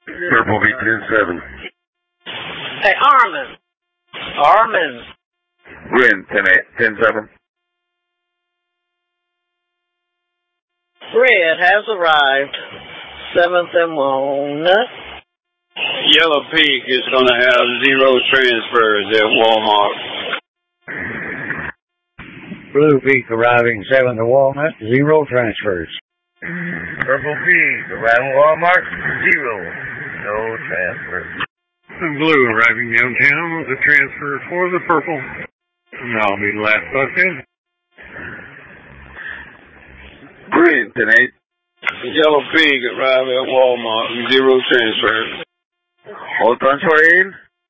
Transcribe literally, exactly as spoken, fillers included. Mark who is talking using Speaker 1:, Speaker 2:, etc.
Speaker 1: Purple V ten seven.
Speaker 2: Hey, Armin. Armin.
Speaker 1: Green ten eight, ten seven.
Speaker 2: Red has arrived. Seventh and Walnut.
Speaker 3: Yellow Peak is going to have zero transfers at Walmart.
Speaker 4: Blue Peak arriving seventh and Walnut, zero transfers.
Speaker 1: Purple Peak arriving Walmart, zero. No transfers.
Speaker 5: And Blue arriving downtown with a transfer for the Purple. And that'll be the last bus in.
Speaker 1: Green ten eight.
Speaker 3: Yellow Pig arriving at Walmart, zero transfers.
Speaker 1: All transfer in.